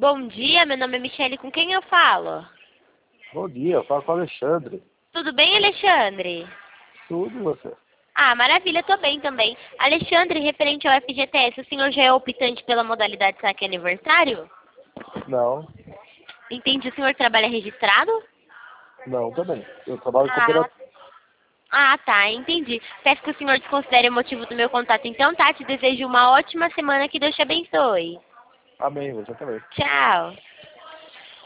Bom dia, meu nome é Michele, com quem eu falo? Bom dia, eu falo com o Alexandre. Tudo bem, Alexandre? Tudo e você? Ah, maravilha, tô bem também. Alexandre, referente ao FGTS, o senhor já é optante pela modalidade saque aniversário? Não, Entendi, o senhor trabalha registrado? não também. Eu trabalho em Ah, cooperativa. tá, entendi. Peço que o senhor desconsidere o motivo do meu contato então, tá? Te desejo uma ótima semana, que Deus te abençoe. Amém, você também. Tchau.